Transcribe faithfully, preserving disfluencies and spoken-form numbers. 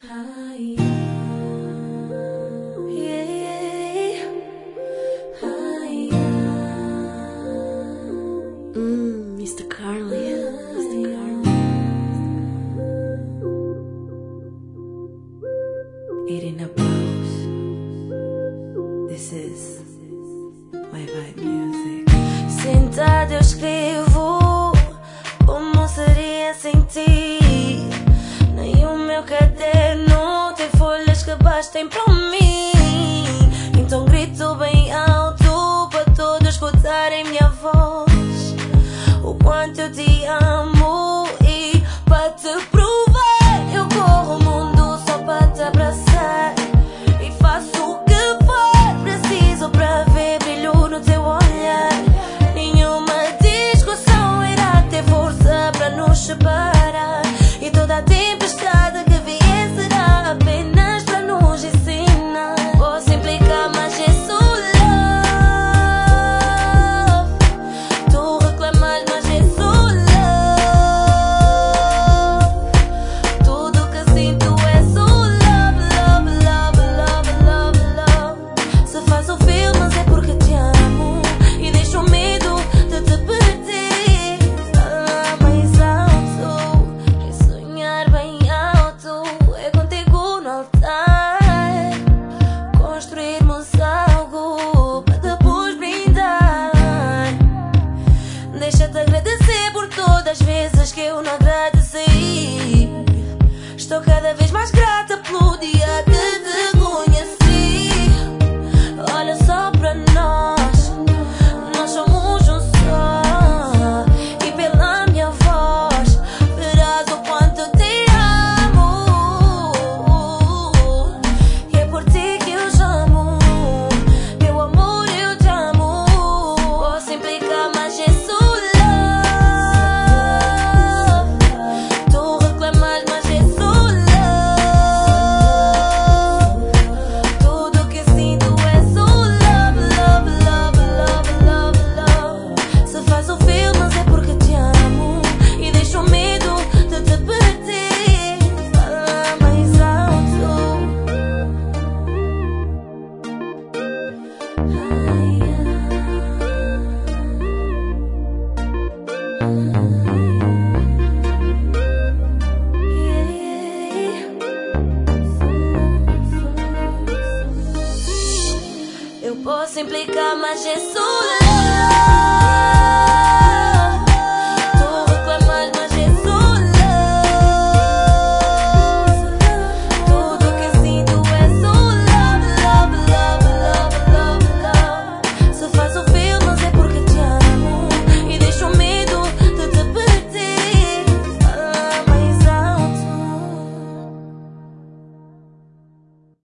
Hi, yeah. Hi, mm, mister Carly, mister Carly. Eating a pause. This is my vibe music. Sentada eu escrevo como seria sem ti. Nem o meu caderno tem folhas que bastem para mim. Então grito bem alto para todos escutarem minha voz. O quanto eu te amo e para te provar eu corro o mundo só para te abraçar. E faço o que for preciso para ver brilho no teu olhar. Nenhuma discussão irá ter força para nos separar. E toda a tempestade que vier será apenas para nos ensinar. Posso implicar, mas é só love. Tu reclamas, mas é só love. Tudo que sinto é só love, love, love, love, love, love. Se faço filmes é porque te amo e deixo medo de te perder. Fala mais alto, é sonhar bem alto, é contigo no altar. Construirmos algo para depois brindar. Deixa-te agradecer por todas as vezes que eu não agradeci. Estou cada vez mais grata pelo dia que te conheci. Olha só para nós, nós somos um só. E pela minha voz verás o quanto te amo. E é por ti que eu chamo, meu amor, eu te amo. Posso implicar, mas é só love. Tu reclamas, mas é só love. Tudo que sinto é só love, love, love, love, love, love. Se faço filmes é porque te amo e deixo medo de te perder. Fala mais alto. Eu posso implicar, mas é só love.